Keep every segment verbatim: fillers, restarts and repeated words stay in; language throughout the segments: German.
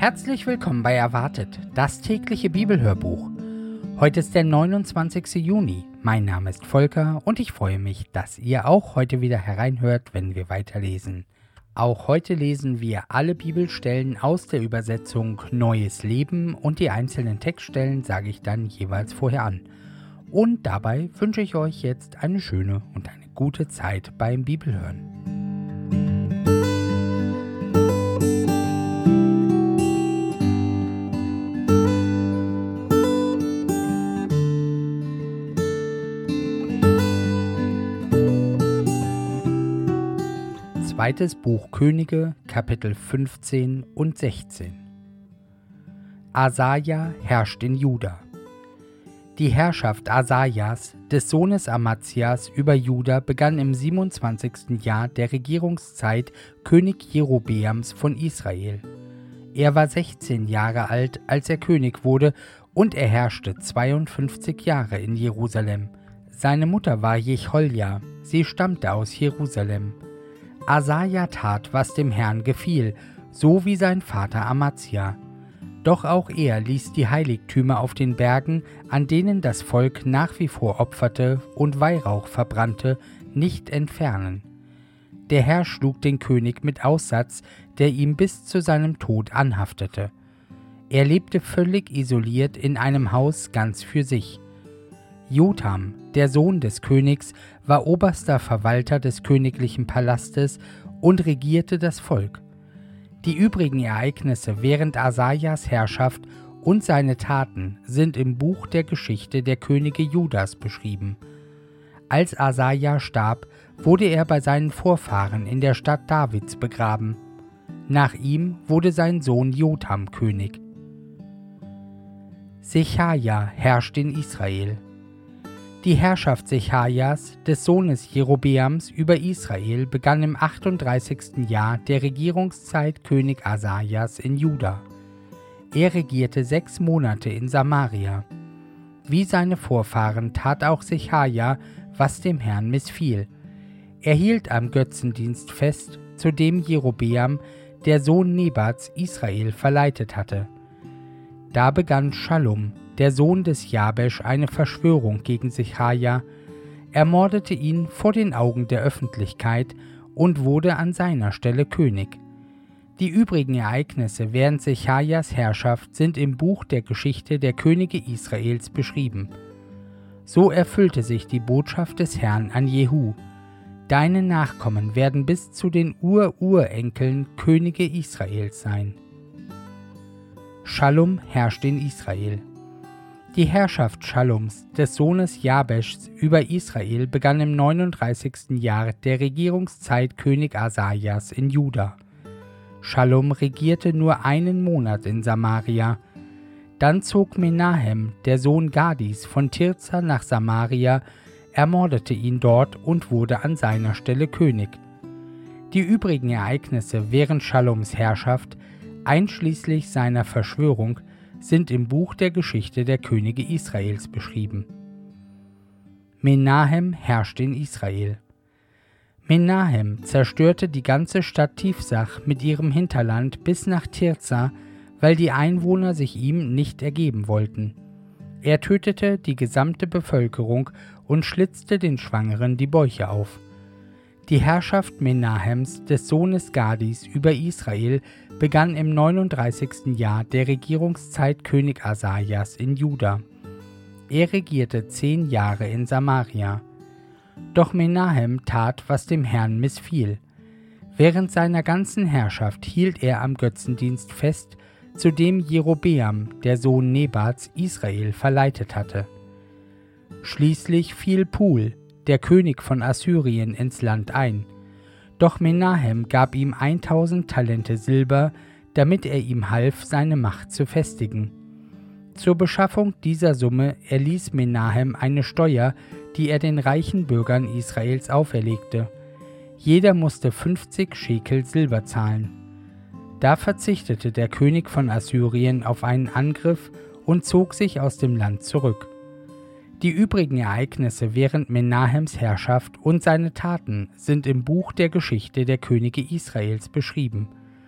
Herzlich willkommen bei Erwartet, das tägliche Bibelhörbuch. Heute ist der neunundzwanzigste Juni. Mein Name ist Volker und ich freue mich, dass ihr auch heute wieder hereinhört, wenn wir weiterlesen. Auch heute lesen wir alle Bibelstellen aus der Übersetzung Neues Leben und die einzelnen Textstellen sage ich dann jeweils vorher an. Und dabei wünsche ich euch jetzt eine schöne und eine gute Zeit beim Bibelhören. Zweites Buch Könige, Kapitel fünfzehn und sechzehn. Asaja herrscht in Juda. Die Herrschaft Asajas, des Sohnes Amazias, über Juda begann im siebenundzwanzigsten Jahr der Regierungszeit König Jerobeams von Israel. Er war sechzehn Jahre alt, als er König wurde, und er herrschte zweiundfünfzig Jahre in Jerusalem. Seine Mutter war Jecholja, sie stammte aus Jerusalem. Asaja tat, was dem Herrn gefiel, so wie sein Vater Amazia. Doch auch er ließ die Heiligtümer auf den Bergen, an denen das Volk nach wie vor opferte und Weihrauch verbrannte, nicht entfernen. Der Herr schlug den König mit Aussatz, der ihm bis zu seinem Tod anhaftete. Er lebte völlig isoliert in einem Haus ganz für sich. Jotham, der Sohn des Königs, war oberster Verwalter des königlichen Palastes und regierte das Volk. Die übrigen Ereignisse während Asajas Herrschaft und seine Taten sind im Buch der Geschichte der Könige Judas beschrieben. Als Asaja starb, wurde er bei seinen Vorfahren in der Stadt Davids begraben. Nach ihm wurde sein Sohn Jotham König. Sechaja herrscht in Israel. Die Herrschaft Sechajas, des Sohnes Jerobeams, über Israel begann im achtunddreißigsten Jahr der Regierungszeit König Asajas in Juda. Er regierte sechs Monate in Samaria. Wie seine Vorfahren tat auch Sechaja, was dem Herrn missfiel. Er hielt am Götzendienst fest, zu dem Jerobeam, der Sohn Nebats, Israel verleitet hatte. Da begann Schallum, der Sohn des Jabesch, eine Verschwörung gegen Sechaja, ermordete ihn vor den Augen der Öffentlichkeit und wurde an seiner Stelle König. Die übrigen Ereignisse während Sechajas Herrschaft sind im Buch der Geschichte der Könige Israels beschrieben. So erfüllte sich die Botschaft des Herrn an Jehu: Deine Nachkommen werden bis zu den Ur-Urenkeln Könige Israels sein. Schallum herrscht in Israel. Die Herrschaft Schallums, des Sohnes Jabeschs, über Israel begann im neununddreißigsten Jahr der Regierungszeit König Asajas in Juda. Schallum regierte nur einen Monat in Samaria. Dann zog Menahem, der Sohn Gadis, von Tirza nach Samaria, ermordete ihn dort und wurde an seiner Stelle König. Die übrigen Ereignisse während Schallums Herrschaft, einschließlich seiner Verschwörung, sind im Buch der Geschichte der Könige Israels beschrieben. Menahem herrscht in Israel. Menahem zerstörte die ganze Stadt Tifsach mit ihrem Hinterland bis nach Tirza, weil die Einwohner sich ihm nicht ergeben wollten. Er tötete die gesamte Bevölkerung und schlitzte den Schwangeren die Bäuche auf. Die Herrschaft Menahems, des Sohnes Gadis, über Israel begann im neununddreißigsten Jahr der Regierungszeit König Asajas in Juda. Er regierte zehn Jahre in Samaria. Doch Menahem tat, was dem Herrn missfiel. Während seiner ganzen Herrschaft hielt er am Götzendienst fest, zu dem Jerobeam, der Sohn Nebats, Israel verleitet hatte. Schließlich fiel Pul, der König von Assyrien, ins Land ein. Doch Menahem gab ihm eintausend Talente Silber, damit er ihm half, seine Macht zu festigen. Zur Beschaffung dieser Summe erließ Menahem eine Steuer, die er den reichen Bürgern Israels auferlegte. Jeder musste fünfzig Schekel Silber zahlen. Da verzichtete der König von Assyrien auf einen Angriff und zog sich aus dem Land zurück. Die übrigen Ereignisse während Menahems Herrschaft und seine Taten sind im Buch der Geschichte der Könige Israels beschrieben.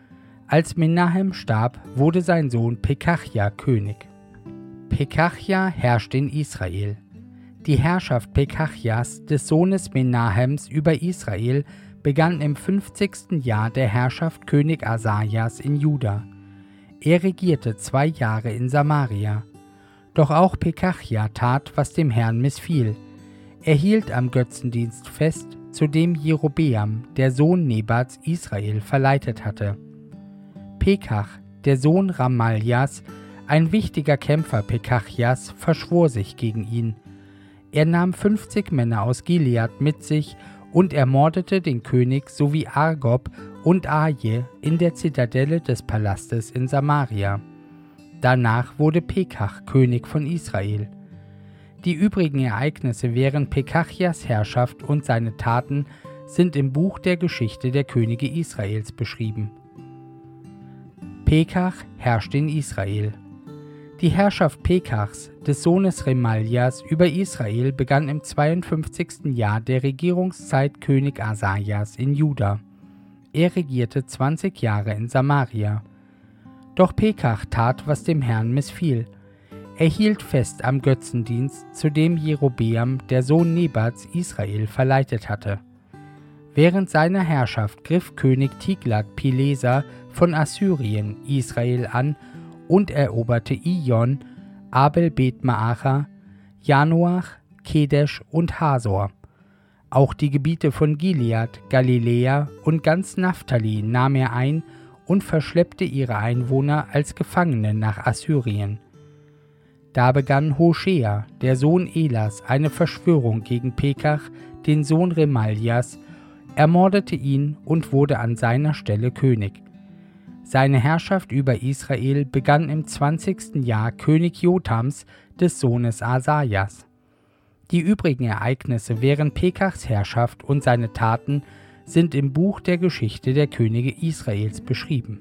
Als Menahem starb, wurde sein Sohn Pekachja König. Pekachja herrscht in Israel. Die Herrschaft Pekachjas, des Sohnes Menahems, über Israel begann im fünfzigsten Jahr der Herrschaft König Asajas in Juda. Er regierte zwei Jahre in Samaria. Doch auch Pekachja tat, was dem Herrn missfiel. Er hielt am Götzendienst fest, zu dem Jerobeam, der Sohn Nebats, Israel verleitet hatte. Pekach, der Sohn Ramaljas, ein wichtiger Kämpfer Pekachjas, verschwor sich gegen ihn. Er nahm fünfzig Männer aus Gilead mit sich und ermordete den König sowie Argob und Aje in der Zitadelle des Palastes in Samaria. Danach wurde Pekach König von Israel. Die übrigen Ereignisse während Pekachjas Herrschaft und seine Taten sind im Buch der Geschichte der Könige Israels beschrieben. Pekach herrscht in Israel. Die Herrschaft Pekachs, des Sohnes Remaljas, über Israel begann im zweiundfünfzigsten Jahr der Regierungszeit König Asajas in Juda. Er regierte zwanzig Jahre in Samaria. Doch Pekach tat, was dem Herrn missfiel. Er hielt fest am Götzendienst, zu dem Jerobeam, der Sohn Nebats, Israel verleitet hatte. Während seiner Herrschaft griff König Tiglat-Pileser von Assyrien Israel an und eroberte Ijon, Abel-Bet-Maacha, Janoach, Kedesh und Hasor. Auch die Gebiete von Gilead, Galiläa und ganz Naphtali nahm er ein und verschleppte ihre Einwohner als Gefangene nach Assyrien. Da begann Hoschea, der Sohn Elas, eine Verschwörung gegen Pekach, den Sohn Remaljas, ermordete ihn und wurde an seiner Stelle König. Seine Herrschaft über Israel begann im zwanzigsten Jahr König Jotams, des Sohnes Asajas. Die übrigen Ereignisse während Pekachs Herrschaft und seine Taten sind im Buch der Geschichte der Könige Israels beschrieben.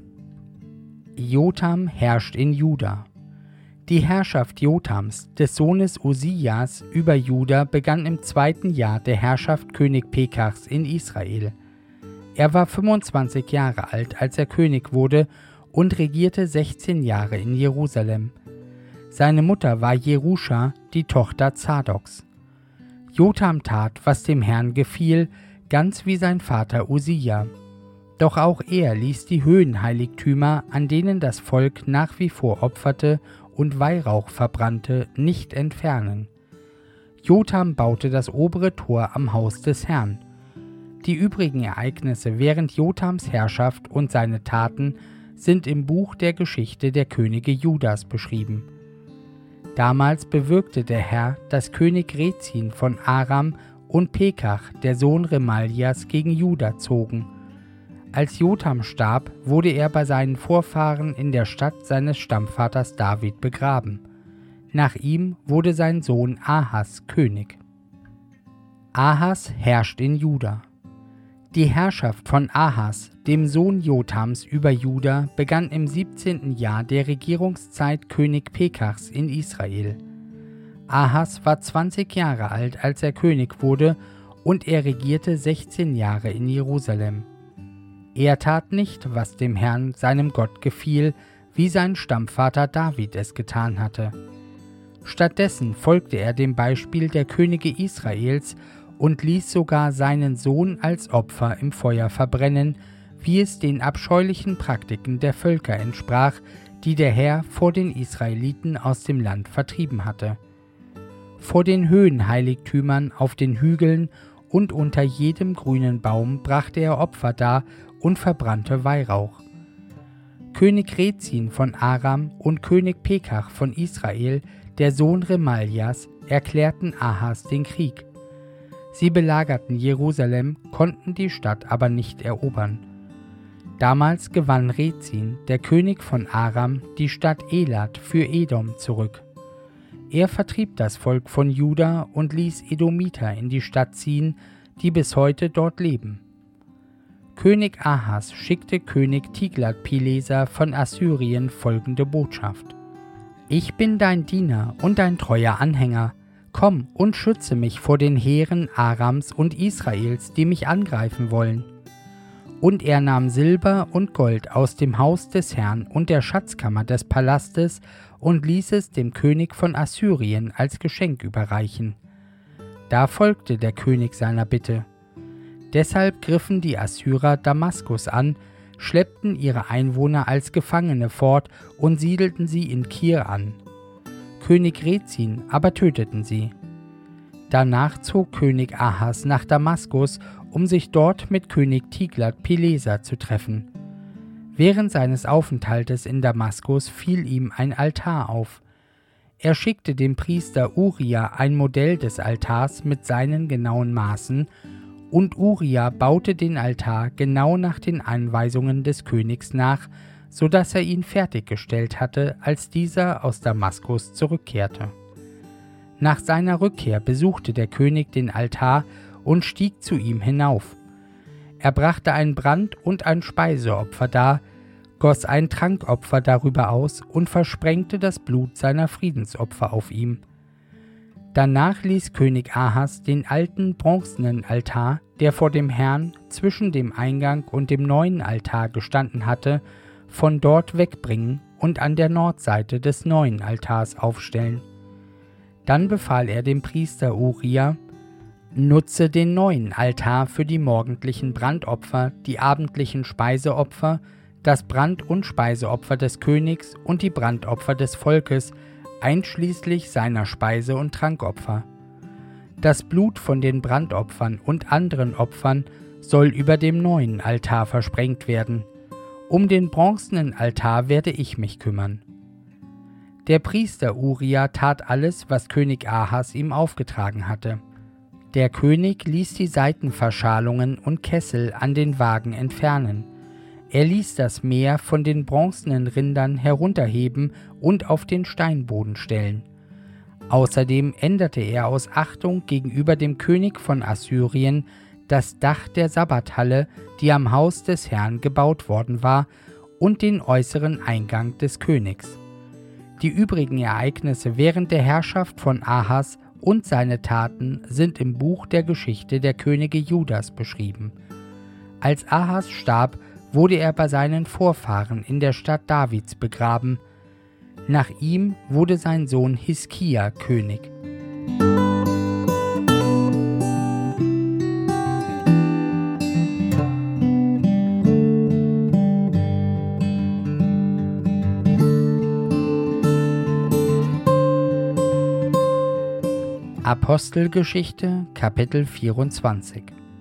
Jotam herrscht in Juda. Die Herrschaft Jotams, des Sohnes Uzias, über Juda begann im zweiten Jahr der Herrschaft König Pekachs in Israel. Er war fünfundzwanzig Jahre alt, als er König wurde, und regierte sechzehn Jahre in Jerusalem. Seine Mutter war Jeruscha, die Tochter Zadoks. Jotam tat, was dem Herrn gefiel, ganz wie sein Vater Usia. Doch auch er ließ die Höhenheiligtümer, an denen das Volk nach wie vor opferte und Weihrauch verbrannte, nicht entfernen. Jotam baute das obere Tor am Haus des Herrn. Die übrigen Ereignisse während Jotams Herrschaft und seine Taten sind im Buch der Geschichte der Könige Judas beschrieben. Damals bewirkte der Herr, dass König Rezin von Aram und Pekach, der Sohn Remaljas, gegen Juda zogen. Als Jotam starb, wurde er bei seinen Vorfahren in der Stadt seines Stammvaters David begraben. Nach ihm wurde sein Sohn Ahas König. Ahas herrscht in Juda. Die Herrschaft von Ahas, dem Sohn Jotams, über Juda begann im siebzehnten Jahr der Regierungszeit König Pekachs in Israel. Ahas war zwanzig Jahre alt, als er König wurde, und er regierte sechzehn Jahre in Jerusalem. Er tat nicht, was dem Herrn, seinem Gott, gefiel, wie sein Stammvater David es getan hatte. Stattdessen folgte er dem Beispiel der Könige Israels und ließ sogar seinen Sohn als Opfer im Feuer verbrennen, wie es den abscheulichen Praktiken der Völker entsprach, die der Herr vor den Israeliten aus dem Land vertrieben hatte. Vor den Höhenheiligtümern auf den Hügeln und unter jedem grünen Baum brachte er Opfer dar und verbrannte Weihrauch. König Rezin von Aram und König Pekach von Israel, der Sohn Remaljas, erklärten Ahas den Krieg. Sie belagerten Jerusalem, konnten die Stadt aber nicht erobern. Damals gewann Rezin, der König von Aram, die Stadt Elat für Edom zurück. Er vertrieb das Volk von Juda und ließ Edomiter in die Stadt ziehen, die bis heute dort leben. König Ahas schickte König Tiglat-Pileser von Assyrien folgende Botschaft: Ich bin dein Diener und dein treuer Anhänger. Komm und schütze mich vor den Heeren Arams und Israels, die mich angreifen wollen. Und er nahm Silber und Gold aus dem Haus des Herrn und der Schatzkammer des Palastes und ließ es dem König von Assyrien als Geschenk überreichen. Da folgte der König seiner Bitte. Deshalb griffen die Assyrer Damaskus an, schleppten ihre Einwohner als Gefangene fort und siedelten sie in Kir an. König Rezin aber töteten sie. Danach zog König Ahas nach Damaskus, um sich dort mit König Tiglat-Pileser zu treffen. Während seines Aufenthaltes in Damaskus fiel ihm ein Altar auf. Er schickte dem Priester Uria ein Modell des Altars mit seinen genauen Maßen, und Uria baute den Altar genau nach den Anweisungen des Königs nach, so dass er ihn fertiggestellt hatte, als dieser aus Damaskus zurückkehrte. Nach seiner Rückkehr besuchte der König den Altar und stieg zu ihm hinauf. Er brachte ein Brand- und ein Speiseopfer dar, goss ein Trankopfer darüber aus und versprengte das Blut seiner Friedensopfer auf ihm. Danach ließ König Ahas den alten bronzenen Altar, der vor dem Herrn zwischen dem Eingang und dem neuen Altar gestanden hatte, von dort wegbringen und an der Nordseite des neuen Altars aufstellen. Dann befahl er dem Priester Uria: Nutze den neuen Altar für die morgendlichen Brandopfer, die abendlichen Speiseopfer, das Brand- und Speiseopfer des Königs und die Brandopfer des Volkes, einschließlich seiner Speise- und Trankopfer. Das Blut von den Brandopfern und anderen Opfern soll über dem neuen Altar versprengt werden. Um den bronzenen Altar werde ich mich kümmern. Der Priester Uria tat alles, was König Ahas ihm aufgetragen hatte. Der König ließ die Seitenverschalungen und Kessel an den Wagen entfernen. Er ließ das Meer von den bronzenen Rindern herunterheben und auf den Steinboden stellen. Außerdem änderte er aus Achtung gegenüber dem König von Assyrien das Dach der Sabbathalle, die am Haus des Herrn gebaut worden war, und den äußeren Eingang des Königs. Die übrigen Ereignisse während der Herrschaft von Ahas und seine Taten sind im Buch der Geschichte der Könige Judas beschrieben. Als Ahas starb, wurde er bei seinen Vorfahren in der Stadt Davids begraben. Nach ihm wurde sein Sohn Hiskia König. Apostelgeschichte, Kapitel vierundzwanzig.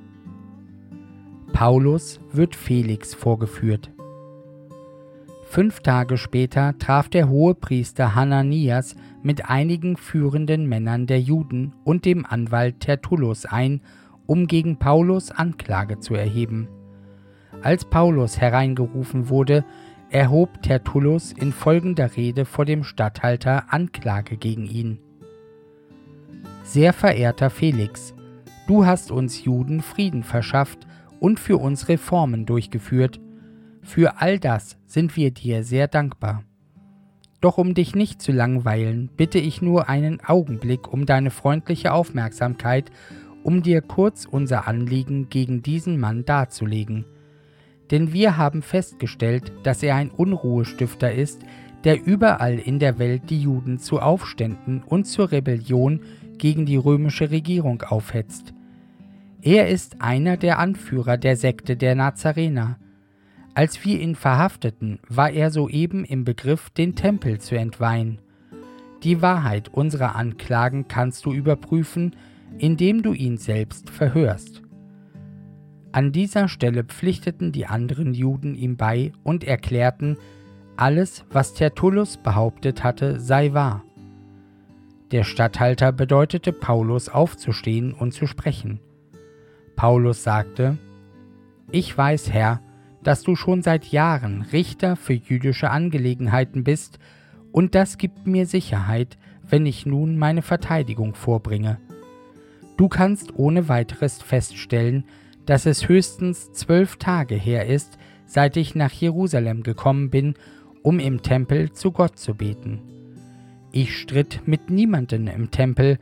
Paulus wird Felix vorgeführt. Fünf Tage später traf der Hohepriester Hananias mit einigen führenden Männern der Juden und dem Anwalt Tertullus ein, um gegen Paulus Anklage zu erheben. Als Paulus hereingerufen wurde, erhob Tertullus in folgender Rede vor dem Statthalter Anklage gegen ihn. Sehr verehrter Felix, du hast uns Juden Frieden verschafft und für uns Reformen durchgeführt. Für all das sind wir dir sehr dankbar. Doch um dich nicht zu langweilen, bitte ich nur einen Augenblick um deine freundliche Aufmerksamkeit, um dir kurz unser Anliegen gegen diesen Mann darzulegen. Denn wir haben festgestellt, dass er ein Unruhestifter ist, der überall in der Welt die Juden zu Aufständen und zur Rebellion gegen die römische Regierung aufhetzt. Er ist einer der Anführer der Sekte der Nazarener. Als wir ihn verhafteten, war er soeben im Begriff, den Tempel zu entweihen. Die Wahrheit unserer Anklagen kannst du überprüfen, indem du ihn selbst verhörst. An dieser Stelle pflichteten die anderen Juden ihm bei und erklärten, alles, was Tertullus behauptet hatte, sei wahr. Der Statthalter bedeutete Paulus aufzustehen und zu sprechen. Paulus sagte: Ich weiß, Herr, dass du schon seit Jahren Richter für jüdische Angelegenheiten bist, und das gibt mir Sicherheit, wenn ich nun meine Verteidigung vorbringe. Du kannst ohne weiteres feststellen, dass es höchstens zwölf Tage her ist, seit ich nach Jerusalem gekommen bin, um im Tempel zu Gott zu beten. Ich stritt mit niemandem im Tempel,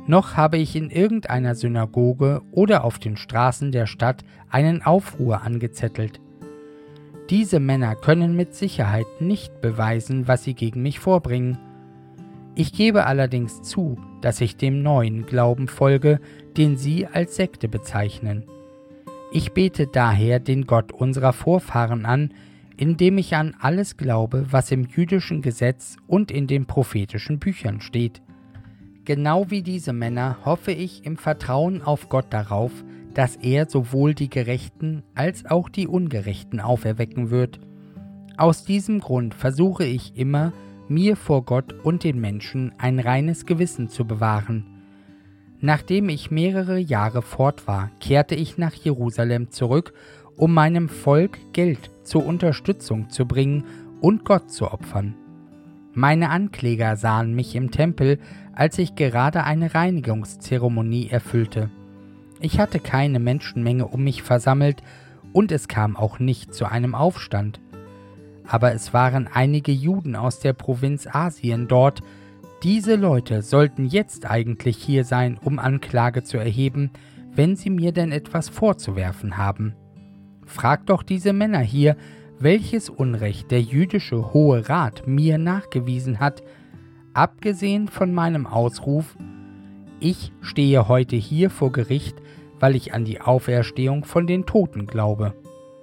noch habe ich in irgendeiner Synagoge oder auf den Straßen der Stadt einen Aufruhr angezettelt. Diese Männer können mit Sicherheit nicht beweisen, was sie gegen mich vorbringen. Ich gebe allerdings zu, dass ich dem neuen Glauben folge, den sie als Sekte bezeichnen. Ich bete daher den Gott unserer Vorfahren an, indem ich an alles glaube, was im jüdischen Gesetz und in den prophetischen Büchern steht. Genau wie diese Männer hoffe ich im Vertrauen auf Gott darauf, dass er sowohl die Gerechten als auch die Ungerechten auferwecken wird. Aus diesem Grund versuche ich immer, mir vor Gott und den Menschen ein reines Gewissen zu bewahren. Nachdem ich mehrere Jahre fort war, kehrte ich nach Jerusalem zurück, um meinem Volk Geld zur Unterstützung zu bringen und Gott zu opfern. Meine Ankläger sahen mich im Tempel, als ich gerade eine Reinigungszeremonie erfüllte. Ich hatte keine Menschenmenge um mich versammelt und es kam auch nicht zu einem Aufstand. Aber es waren einige Juden aus der Provinz Asien dort. Diese Leute sollten jetzt eigentlich hier sein, um Anklage zu erheben, wenn sie mir denn etwas vorzuwerfen haben. Frag doch diese Männer hier, welches Unrecht der jüdische Hohe Rat mir nachgewiesen hat, abgesehen von meinem Ausruf: Ich stehe heute hier vor Gericht, weil ich an die Auferstehung von den Toten glaube.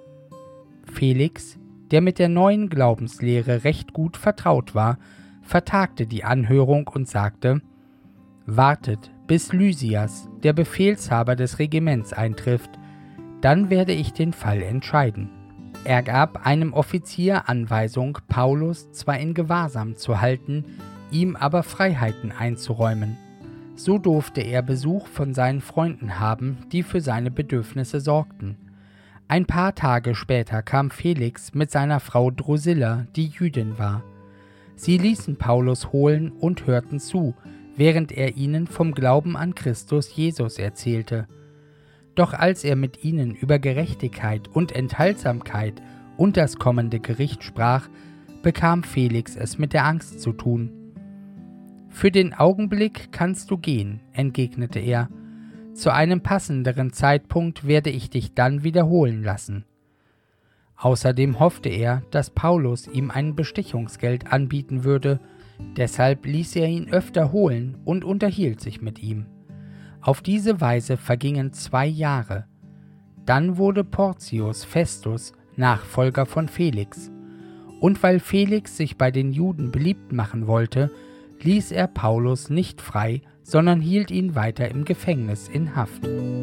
Felix, der mit der neuen Glaubenslehre recht gut vertraut war, vertagte die Anhörung und sagte: Wartet, bis Lysias, der Befehlshaber des Regiments, eintrifft, dann werde ich den Fall entscheiden. Er gab einem Offizier Anweisung, Paulus zwar in Gewahrsam zu halten, ihm aber Freiheiten einzuräumen. So durfte er Besuch von seinen Freunden haben, die für seine Bedürfnisse sorgten. Ein paar Tage später kam Felix mit seiner Frau Drusilla, die Jüdin war. Sie ließen Paulus holen und hörten zu, während er ihnen vom Glauben an Christus Jesus erzählte. Doch als er mit ihnen über Gerechtigkeit und Enthaltsamkeit und das kommende Gericht sprach, bekam Felix es mit der Angst zu tun. »Für den Augenblick kannst du gehen«, entgegnete er. »Zu einem passenderen Zeitpunkt werde ich dich dann wiederholen lassen.« Außerdem hoffte er, dass Paulus ihm ein Bestechungsgeld anbieten würde, deshalb ließ er ihn öfter holen und unterhielt sich mit ihm. Auf diese Weise vergingen zwei Jahre. Dann wurde Porcius Festus Nachfolger von Felix. Und weil Felix sich bei den Juden beliebt machen wollte, ließ er Paulus nicht frei, sondern hielt ihn weiter im Gefängnis in Haft.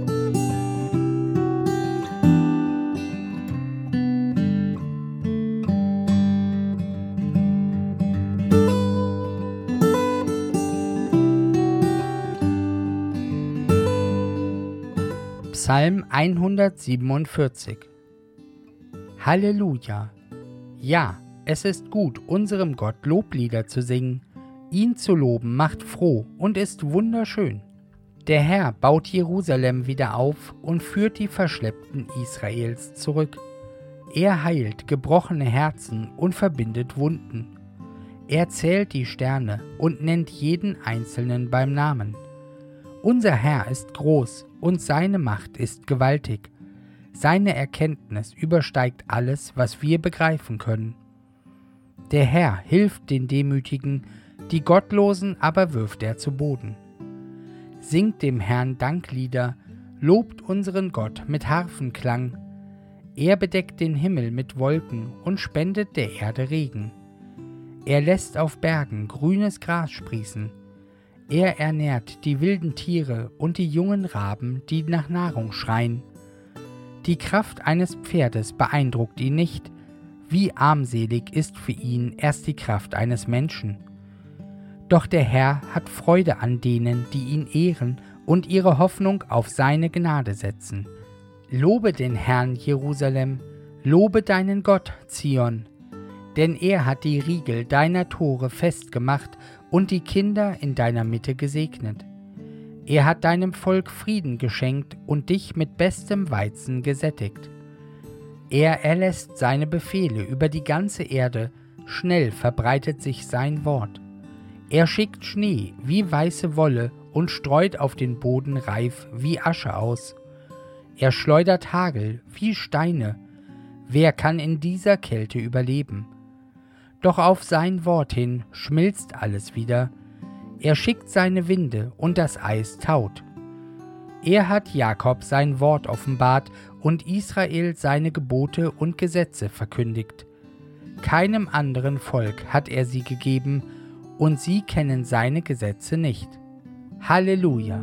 Psalm hundertsiebenundvierzig. Halleluja! Ja, es ist gut, unserem Gott Loblieder zu singen. Ihn zu loben macht froh und ist wunderschön. Der Herr baut Jerusalem wieder auf und führt die Verschleppten Israels zurück. Er heilt gebrochene Herzen und verbindet Wunden. Er zählt die Sterne und nennt jeden Einzelnen beim Namen. Unser Herr ist groß und seine Macht ist gewaltig. Seine Erkenntnis übersteigt alles, was wir begreifen können. Der Herr hilft den Demütigen, die Gottlosen aber wirft er zu Boden. Singt dem Herrn Danklieder, lobt unseren Gott mit Harfenklang. Er bedeckt den Himmel mit Wolken und spendet der Erde Regen. Er lässt auf Bergen grünes Gras sprießen. Er ernährt die wilden Tiere und die jungen Raben, die nach Nahrung schreien. Die Kraft eines Pferdes beeindruckt ihn nicht, wie armselig ist für ihn erst die Kraft eines Menschen. Doch der Herr hat Freude an denen, die ihn ehren und ihre Hoffnung auf seine Gnade setzen. Lobe den Herrn, Jerusalem, lobe deinen Gott, Zion, denn er hat die Riegel deiner Tore festgemacht und die Kinder in deiner Mitte gesegnet. Er hat deinem Volk Frieden geschenkt und dich mit bestem Weizen gesättigt. Er erlässt seine Befehle über die ganze Erde, schnell verbreitet sich sein Wort. Er schickt Schnee wie weiße Wolle und streut auf den Boden Reif wie Asche aus. Er schleudert Hagel wie Steine. Wer kann in dieser Kälte überleben? Doch auf sein Wort hin schmilzt alles wieder. Er schickt seine Winde und das Eis taut. Er hat Jakob sein Wort offenbart und Israel seine Gebote und Gesetze verkündigt. Keinem anderen Volk hat er sie gegeben, und sie kennen seine Gesetze nicht. Halleluja!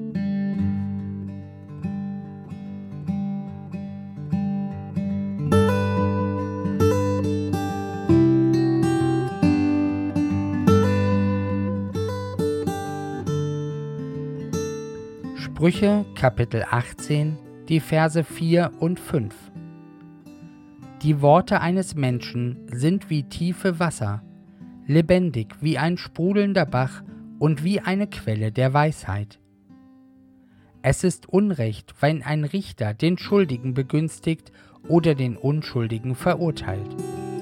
Sprüche Kapitel achtzehn, die Verse vier und fünf. Die Worte eines Menschen sind wie tiefe Wasser, lebendig wie ein sprudelnder Bach und wie eine Quelle der Weisheit. Es ist Unrecht, wenn ein Richter den Schuldigen begünstigt oder den Unschuldigen verurteilt.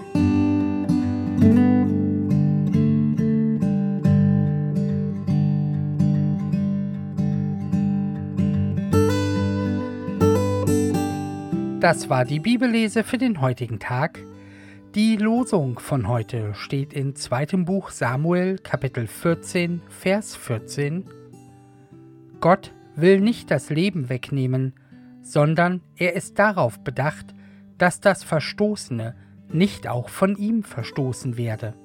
Das war die Bibellese für den heutigen Tag. Die Losung von heute steht in zweitem Buch Samuel, Kapitel vierzehn, Vers vierzehn. Gott will nicht das Leben wegnehmen, sondern er ist darauf bedacht, dass das Verstoßene nicht auch von ihm verstoßen werde.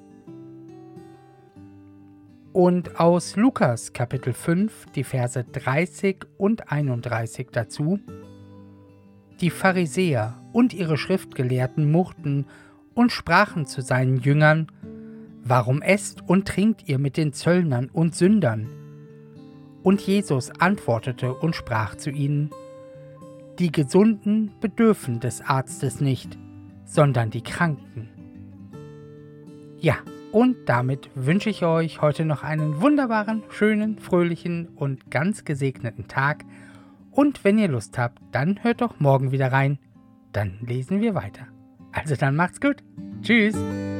Und aus Lukas, Kapitel fünf, die Verse dreißig und einunddreißig dazu. Die Pharisäer und ihre Schriftgelehrten murrten und sprachen zu seinen Jüngern: Warum esst und trinkt ihr mit den Zöllnern und Sündern? Und Jesus antwortete und sprach zu ihnen: Die Gesunden bedürfen des Arztes nicht, sondern die Kranken. Ja, und damit wünsche ich euch heute noch einen wunderbaren, schönen, fröhlichen und ganz gesegneten Tag. Und wenn ihr Lust habt, dann hört doch morgen wieder rein. Dann lesen wir weiter. Also dann macht's gut. Tschüss.